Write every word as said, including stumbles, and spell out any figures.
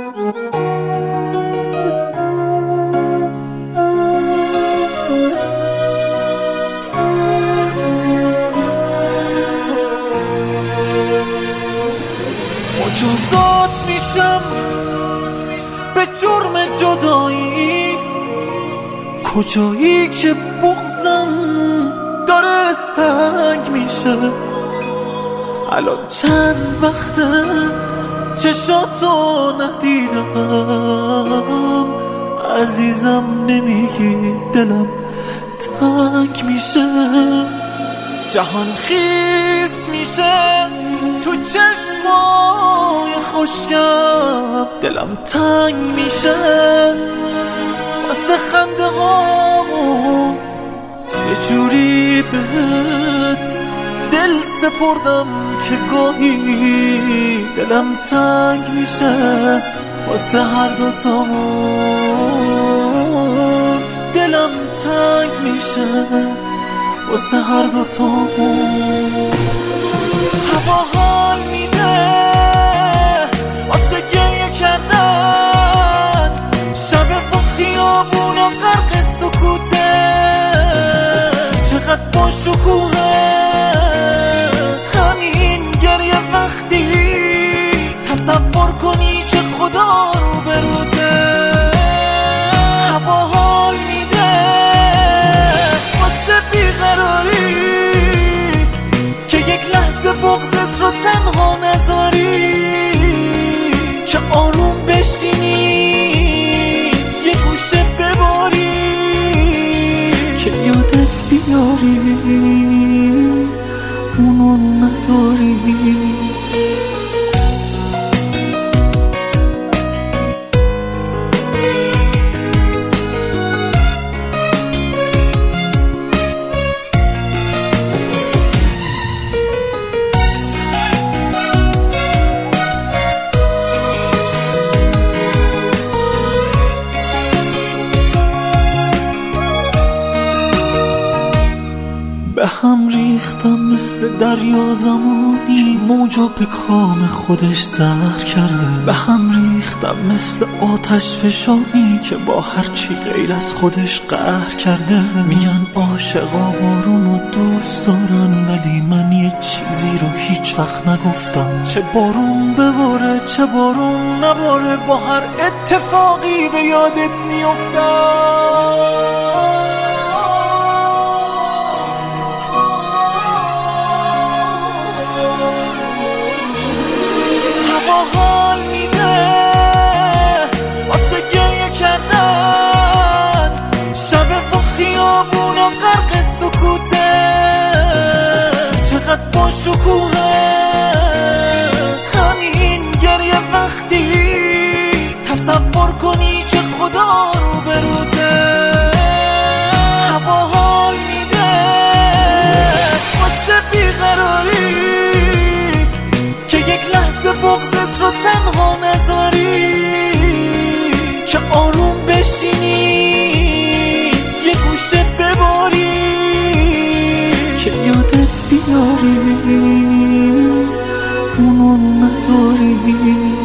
مجازات میشم به جرم جدایی، کجایی که بغضم داره سنگ میشه. الان چند وقته چشاتو ندیدم، عزیزم نمیگی دلم تنگ میشه. جهان خیس میشه تو چشمای خشکم، دلم تنگ میشه واسه خنده هامون. یه جوری بهت دل سپردم که گاهی دلم تنگ میشه واسه هر دوتامون. دلم تنگ میشه واسه هر دوتامون. هوا حال میده واسه گریه کردن، شب با خیابون و غرق سکوته. چقدر با شکوهه همین گریه وقتی تصور کنی که خدا رو بروته. هوا حال میده واسه بیقراری که یک لحظه بغضت رو تنها نذاری، که آروم بشینی یه گوشه بباری، که یادت بیاری اونو نداری. به هم ریختم مثل دریا زمانی که موجا به کام خودش زهر کرده. به هم ریختم مثل آتش فشانی که با هرچی غیر از خودش قهر کرده. میگن عاشقا بارونو دوست دارن، ولی من یه چیزی رو هیچ وقت نگفتم. چه بارون بباره چه بارون نباره، با هر اتفاقی به یادت میافتم. حال میده واسه گریه کردن، شب با خیابون و غرق سکوته. چقدر با شکوهه همین گریه وقتی تصور کنی که خدا رو بروته. هوا حال میده واسه بیقراری که یک لحظه بغضت رو تنها نذاری، که آروم بشینی یه گوشه بباری، که یادت بیاری اونو نداری.